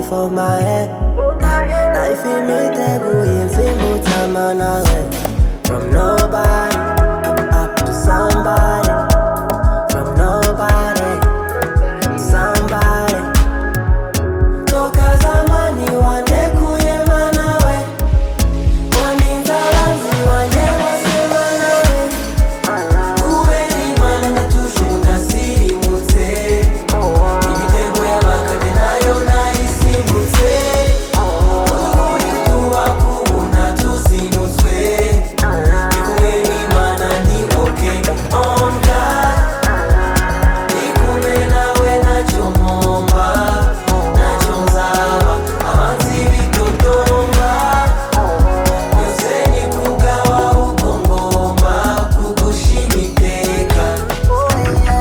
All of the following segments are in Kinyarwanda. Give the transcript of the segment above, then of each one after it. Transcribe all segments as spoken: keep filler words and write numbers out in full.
for my head. Now if you meet the boy, you feel more time on our way. From nobody up to somebody. From nobody somebody. Toka zamani wande kuye manawe. Waninza lanzi wande wase manawe. Uwe ni mana na tushuda siri mute. Ibitego ya bakade nayo na isi mute. Uwe tuwa kubuna tusinutwe. Ikuwe ni mana ni okay on God. Ikuwe nawe na chomomba. Na chomzaba amanzi bitotomba. Yose ni kugawa ukongomba. Kukushimikeka on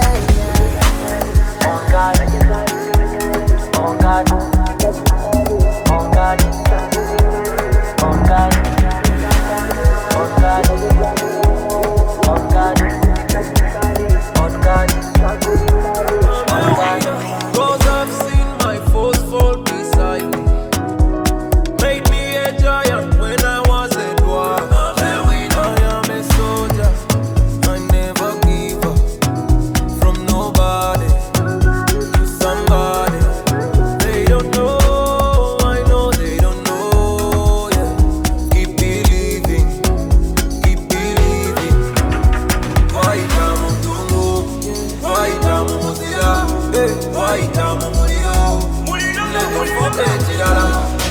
God, on God, on God, on God, on God, on God, on God, on God. Cause I've seen my foes fall beside me. Made me a giant when I was a dwarf. I am a soldier, I never give up. From nobody to somebody. They don't know, I know they don't know, yeah. Keep believing, keep believing. Waita mutungu, waita muzira, eh, waita mumuliro. Never forget chirala.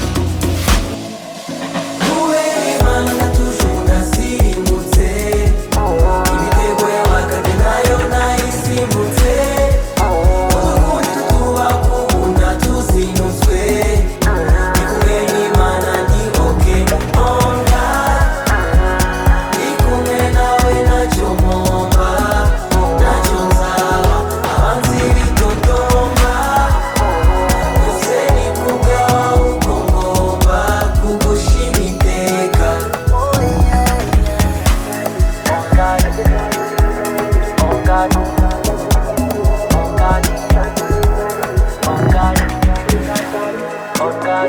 Uwe ni mana na tushuda siri mute. Ibitego ya bakade nayo na isi mute. Uwe tuwa kubuna tusinutwe. Ikuwe ni mana ni okay on God. Ikuwe nawe na chomomba. Na chomzaba amanzi bitotomba. Yose ni kugawa ukongomba. Kukushimikeka on God, on God, on God, on God, on God,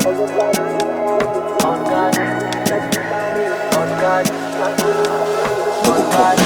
on God, on God, on God.